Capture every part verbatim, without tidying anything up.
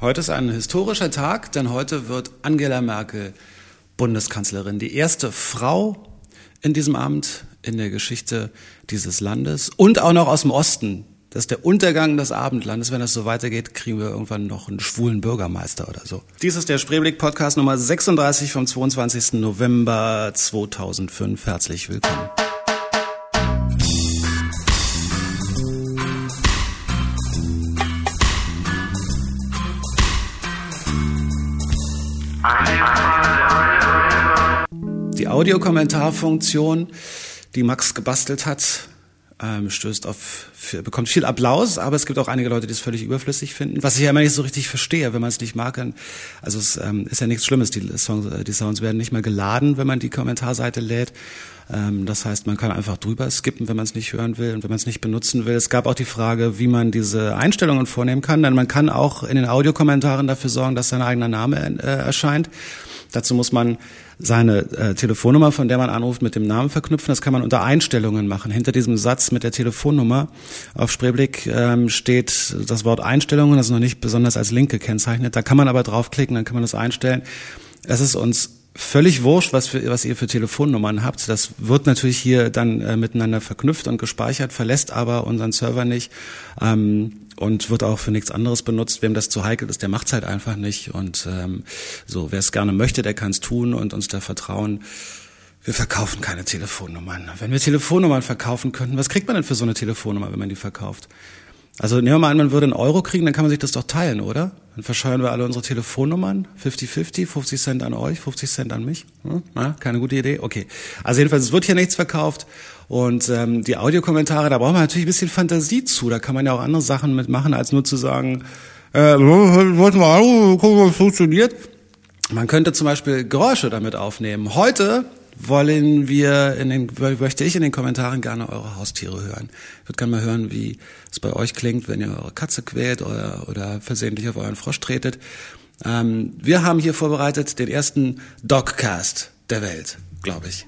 Heute ist ein historischer Tag, denn heute wird Angela Merkel Bundeskanzlerin. Die erste Frau in diesem Amt in der Geschichte dieses Landes und auch noch aus dem Osten. Das ist der Untergang des Abendlandes. Wenn das so weitergeht, kriegen wir irgendwann noch einen schwulen Bürgermeister oder so. Dies ist der Spreeblick-Podcast Nummer sechsunddreißig vom zweiundzwanzigsten November zweitausendfünf. Herzlich willkommen. Die Audiokommentarfunktion, die Max gebastelt hat, ähm, stößt auf, bekommt viel Applaus, aber es gibt auch einige Leute, die es völlig überflüssig finden, was ich ja immer nicht so richtig verstehe, wenn man es nicht mag. Also es ähm, ist ja nichts Schlimmes, die Songs, die Sounds werden nicht mehr geladen, wenn man die Kommentarseite lädt. Ähm, das heißt, man kann einfach drüber skippen, wenn man es nicht hören will und wenn man es nicht benutzen will. Es gab auch die Frage, wie man diese Einstellungen vornehmen kann, denn man kann auch in den Audiokommentaren dafür sorgen, dass sein eigener Name äh, erscheint. Dazu muss man seine äh, Telefonnummer, von der man anruft, mit dem Namen verknüpfen. Das kann man unter Einstellungen machen. Hinter diesem Satz mit der Telefonnummer auf Spreeblick ähm, steht das Wort Einstellungen. Das ist noch nicht besonders als Link gekennzeichnet. Da kann man aber draufklicken, dann kann man das einstellen. Es ist uns völlig wurscht, was, für, was ihr für Telefonnummern habt. Das wird natürlich hier dann äh, miteinander verknüpft und gespeichert, verlässt aber unseren Server nicht ähm, und wird auch für nichts anderes benutzt. Wem das zu heikel ist, der macht's halt einfach nicht. Und ähm, so, wer es gerne möchte, der kann es tun und uns da vertrauen. Wir verkaufen keine Telefonnummern. Wenn wir Telefonnummern verkaufen könnten, was kriegt man denn für so eine Telefonnummer, wenn man die verkauft? Also nehmen wir mal an, man würde einen Euro kriegen, dann kann man sich das doch teilen, oder? Dann verscheuern wir alle unsere Telefonnummern, fünfzig fünfzig, fünfzig Cent an euch, fünfzig Cent an mich. Hm? Na, keine gute Idee? Okay. Also jedenfalls, es wird hier nichts verkauft. Und ähm, die Audiokommentare, da braucht man natürlich ein bisschen Fantasie zu. Da kann man ja auch andere Sachen mitmachen, als nur zu sagen, äh, wollten wir anrufen, gucken, ob es funktioniert. Man könnte zum Beispiel Geräusche damit aufnehmen. Heute wollen wir in den, möchte ich in den Kommentaren gerne eure Haustiere hören. Ich würde gerne mal hören, wie es bei euch klingt, wenn ihr eure Katze quält oder, oder versehentlich auf euren Frosch tretet. Ähm, wir haben hier vorbereitet den ersten Dogcast der Welt, glaube ich.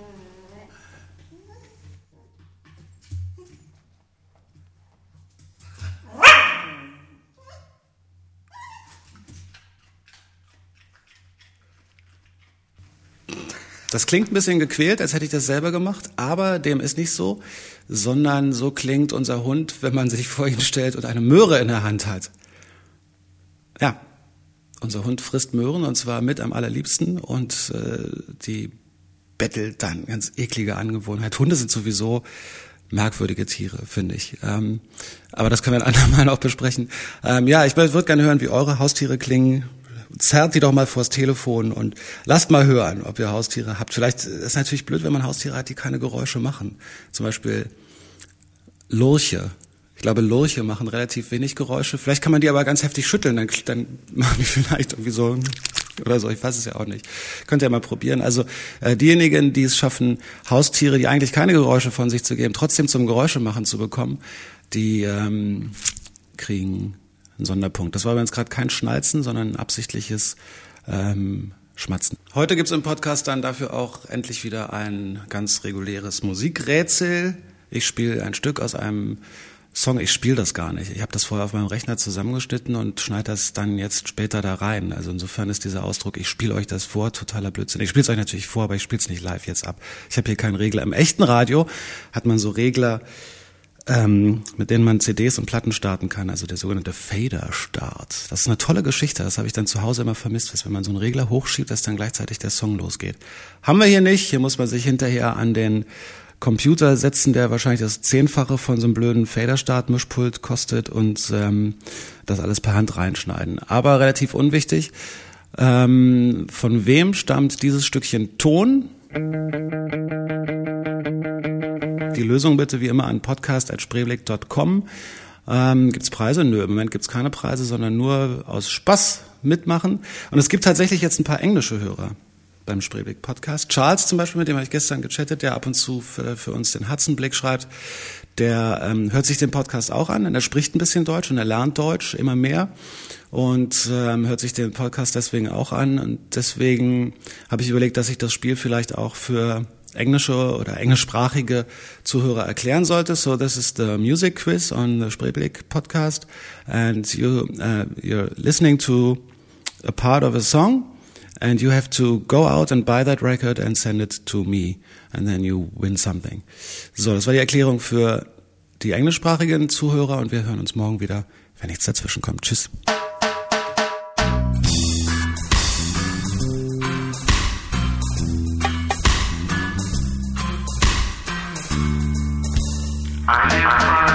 Das klingt ein bisschen gequält, als hätte ich das selber gemacht, aber dem ist nicht so, sondern so klingt unser Hund, wenn man sich vor ihn stellt und eine Möhre in der Hand hat. Ja, unser Hund frisst Möhren und zwar mit am allerliebsten und äh, die bettelt dann, ganz eklige Angewohnheit. Hunde sind sowieso merkwürdige Tiere, finde ich. Ähm, aber das können wir ein andermal auch besprechen. Ähm, ja, ich würde gerne hören, wie eure Haustiere klingen. Zerrt die doch mal vors Telefon und lasst mal hören, ob ihr Haustiere habt. Vielleicht ist es natürlich blöd, wenn man Haustiere hat, die keine Geräusche machen. Zum Beispiel Lurche. Ich glaube, Lurche machen relativ wenig Geräusche. Vielleicht kann man die aber ganz heftig schütteln, dann, dann machen die vielleicht irgendwie so oder so. Ich weiß es ja auch nicht. Könnt ihr mal probieren. Also äh, diejenigen, die es schaffen, Haustiere, die eigentlich keine Geräusche von sich zu geben, trotzdem zum Geräuschemachen zu bekommen, die ähm, kriegen ein Sonderpunkt. Das war übrigens gerade kein Schnalzen, sondern ein absichtliches ähm, Schmatzen. Heute gibt's im Podcast dann dafür auch endlich wieder ein ganz reguläres Musikrätsel. Ich spiele ein Stück aus einem Song, ich spiele das gar nicht. Ich habe das vorher auf meinem Rechner zusammengeschnitten und schneide das dann jetzt später da rein. Also insofern ist dieser Ausdruck, ich spiele euch das vor, totaler Blödsinn. Ich spiele es euch natürlich vor, aber ich spiele es nicht live jetzt ab. Ich habe hier keinen Regler. Im echten Radio hat man so Regler, Ähm, mit denen man C Ds und Platten starten kann, also der sogenannte Fader-Start. Das ist eine tolle Geschichte, das habe ich dann zu Hause immer vermisst, dass wenn man so einen Regler hochschiebt, dass dann gleichzeitig der Song losgeht. Haben wir hier nicht, hier muss man sich hinterher an den Computer setzen, der wahrscheinlich das Zehnfache von so einem blöden Fader-Start-Mischpult kostet und ähm, das alles per Hand reinschneiden. Aber relativ unwichtig, ähm, von wem stammt dieses Stückchen Ton? Die Lösung bitte wie immer an podcast at spreeblick punkt com. Ähm, gibt's Preise? Nö, im Moment gibt's keine Preise, sondern nur aus Spaß mitmachen. Und es gibt tatsächlich jetzt ein paar englische Hörer beim Spreeblick Podcast. Charles zum Beispiel, mit dem habe ich gestern gechattet, der ab und zu für, für uns den Hudson-Blick schreibt, der ähm, hört sich den Podcast auch an und er spricht ein bisschen Deutsch und er lernt Deutsch immer mehr und ähm, hört sich den Podcast deswegen auch an. Und deswegen habe ich überlegt, dass ich das Spiel vielleicht auch für englische oder englischsprachige Zuhörer erklären solltest. So, this is the music quiz on the Spreeblick podcast, and you uh, you're listening to a part of a song, and you have to go out and buy that record and send it to me, and then you win something. So, das war die Erklärung für die englischsprachigen Zuhörer, und wir hören uns morgen wieder, wenn nichts dazwischen kommt. Tschüss. I